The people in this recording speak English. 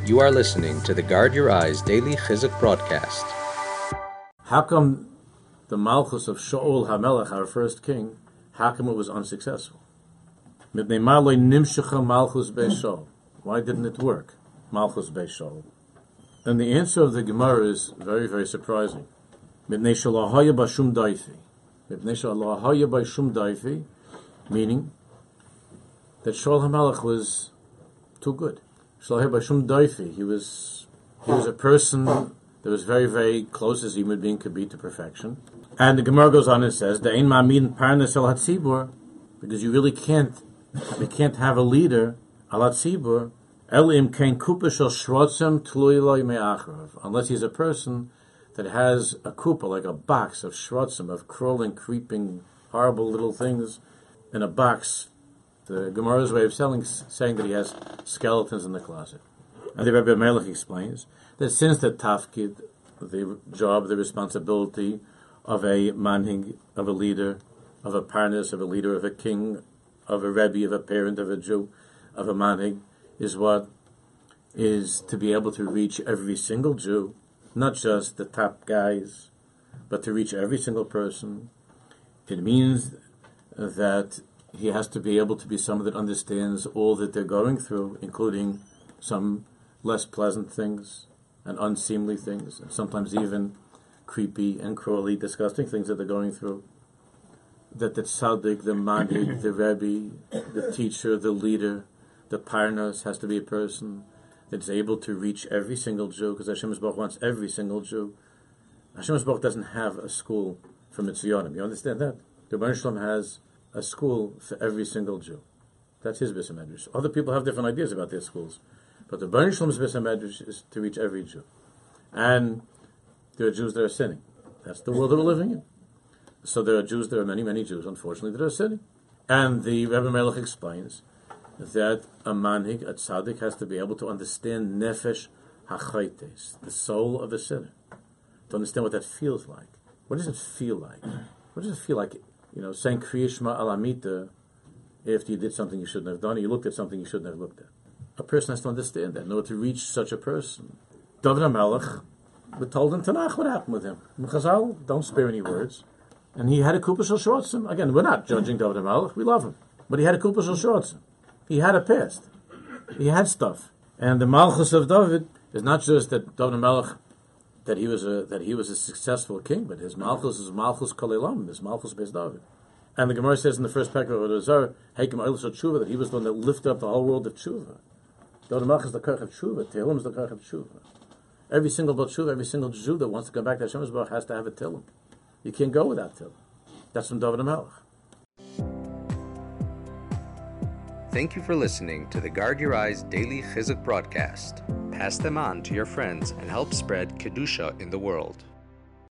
You are listening to the Guard Your Eyes Daily Chizuk broadcast. How come the Malchus of Shaul HaMelech, our first king, how come it was unsuccessful? Mipnei ma lo nimshecha Malchus Beis Shaul. Why didn't it work? Malchus Beis Shaul. And the answer of the Gemara is very, very surprising. Mipnei shelo haya bashum daifi. Mipnei shelo haya bashum daifi, meaning that Shaul HaMelech was too good. Shelo haya bashum daifi. He was a person that was very, very close as a human being could be to perfection. And the Gemara goes on and says, "De'ein ma'amid parnas el hatzibur," because you really can't have a leader al hatzibur elim kein kupa shel shrotzim tlui lo me'acharav, unless he's a person that has a kupa, like a box of shrotzim, of crawling, creeping, horrible little things in a box. The Gemara's way of saying that he has skeletons in the closet. And the Rebbe Melech explains that since the tafkid, the job, the responsibility of a manhig, of a leader, of a parnas, of a leader, of a king, of a rebbe, of a parent, of a Jew, of a manhig, is to be able to reach every single Jew, not just the top guys, but to reach every single person. It means that he has to be able to be someone that understands all that they're going through, including some less pleasant things and unseemly things, and sometimes even creepy and cruelly disgusting things that they're going through. That the tzaddik, the manhig, the rebbe, the teacher, the leader, the parnas has to be a person that's able to reach every single Jew, because Hashem Yisborach wants every single Jew. Hashem Yisborach doesn't have a school for Mitzvyonim. You understand that? The Rebbeinu Shalom has a school for every single Jew. That's his Beis HaMedrash. Other people have different ideas about their schools, but the Rebbeinu Shalom's Beis HaMedrash is to reach every Jew. And there are Jews that are sinning. That's the world that we're living in. So there are many, many Jews, unfortunately, that are sinning. And the Rebbe Melech explains that a manhig, a tzaddik, has to be able to understand nefesh hachaites, the soul of a sinner, to understand what that feels like. What does it feel like? What does it feel like, saying Kriya Shema al Amita after you did something you shouldn't have done, or you looked at something you shouldn't have looked at? A person has to understand that in order to reach such a person. David HaMelech, we told in Tanakh what happened with him. Chazal don't spare any words. And he had a kupa shel shrotzim. Again, we're not judging David HaMelech. We love him. But he had a kupa shel shrotzim. He had a past. He had stuff. And the Malchus of David is not just that David HaMelech, that he was a successful king, but his Malchus is Malchus Kol Olam, his Malchus Beis David. And the Gemara says in the first parak of Avodah Heikim Eilis Tshuva, that he was the one that lifted up the whole world of Tshuva. David HaMelech is the Koach of Tshuva. Tehillim is the Koach of Tshuva. Every single Baal Tshuva, every single Jew that wants to come back to Hashem Yisborach has to have a Tehillim. You can't go without Tehillim. That's from David HaMelech. Thank you for listening to the Guard Your Eyes Daily Chizuk broadcast. Pass them on to your friends and help spread Kedusha in the world.